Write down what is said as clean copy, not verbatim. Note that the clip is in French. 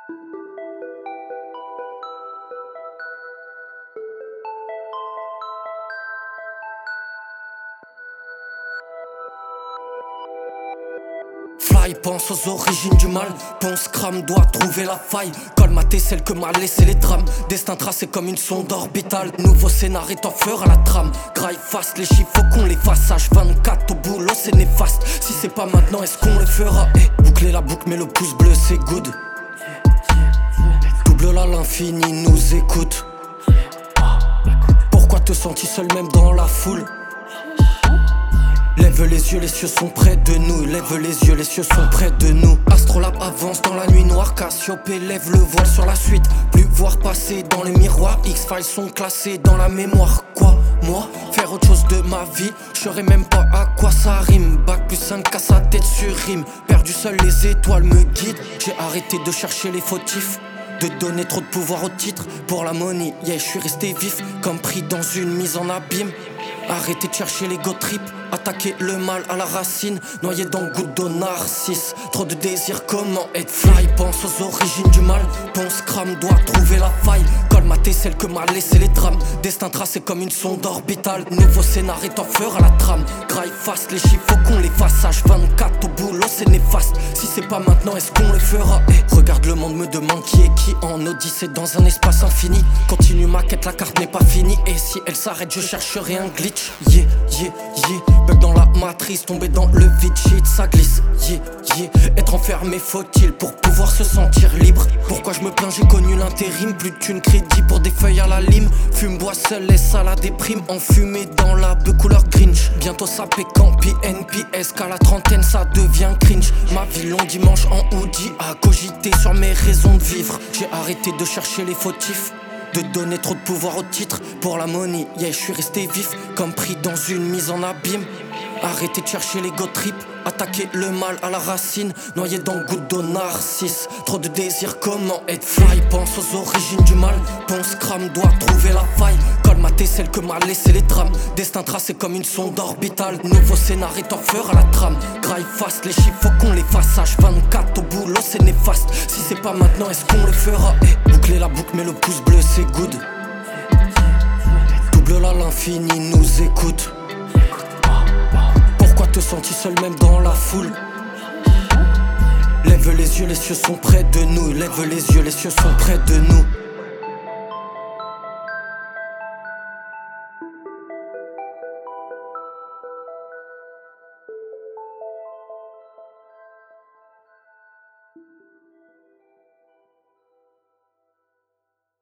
Fly pense aux origines du mal. Ponce crame doit trouver la faille. Colmater celle que m'a laissé les drames. Destin tracé comme une sonde orbitale. Nouveau scénario t'en fera la trame. Graille fast, les chiffres faut qu'on les fasse. H24 au boulot c'est néfaste. Si c'est pas maintenant est-ce qu'on les fera? Boucler la boucle mais le pouce bleu c'est good. Double là l'infini nous écoute. Pourquoi te sentis seul même dans la foule? Lève les yeux, les cieux sont près de nous. Lève les yeux, les cieux sont près de nous. Astrolabe avance dans la nuit noire. Cassiopée lève le voile sur la suite. Plus voir passer dans les miroirs. X-Files sont classés dans la mémoire. Quoi, moi, faire autre chose de ma vie? Je saurais même pas à quoi ça rime. Bac plus 5 à sa tête sur rime. Perdu seul, les étoiles me guident. J'ai arrêté de chercher les fautifs. De donner trop de pouvoir au titre. Pour la money, yeah, je suis resté vif. Comme pris dans une mise en abîme. Arrêtez de chercher les go trip. Attaquer le mal à la racine. Noyé dans goutte d'eau narcisse. Trop de désir, comment être fly? Pense aux origines du mal. Ponce crame doit trouver la faille. Colmater celle que m'a laissé les drames. Destin tracé comme une sonde orbitale. Nouveau scénario t'en fera la trame. Graille fast, les chiffres faut qu'on les fasse. H24 au boulot c'est néfaste. Si c'est pas maintenant est-ce qu'on les fera? Regarde le monde me demande qui est qui. En odyssée dans un espace infini. Continue ma quête, la carte n'est pas finie. Et si elle s'arrête je chercherai un glitch. Yeah, yeah, yeah. Bug dans la matrice, tomber dans le vide, shit, ça glisse. Yeah, yeah. Être enfermé faut-il pour pouvoir se sentir libre? Pourquoi je me plains, j'ai connu l'intérim. Plus de thunes, crédit pour des feuilles à la lime. Fume, bois seul et ça la déprime. Enfumé dans la beuh couleur Grinch. Bientôt ça pécamp, NPS qu'à la trentaine ça devient cringe. Ma vie long dimanche en hoodie. À cogiter sur mes raisons de vivre. J'ai arrêté de chercher les fautifs. De donner trop de pouvoir au titre. Pour la money, yeah, je suis resté vif. Comme pris dans une mise en abîme. Arrêtez de chercher les go trip. Attaquer le mal à la racine. Noyé dans goutte d'eau narcisse. Trop de désir, comment être fly? Pense aux origines du mal. Ponce crame doit trouver la faille. Colmater celle que m'a laissé les drames. Destin tracé comme une sonde orbitale. Nouveau scénario t'en fera la trame. Graille fast, les chiffres faut qu'on les fasse. H24 au boulot c'est néfaste. Si c'est pas maintenant est-ce qu'on les fera? Boucler la boucle mais le pouce bleu c'est good. Double là l'infini nous écoute. Pourquoi te sentis seul même dans la foule? Lève les yeux, les cieux sont près de nous. Lève les yeux, les cieux sont près de nous.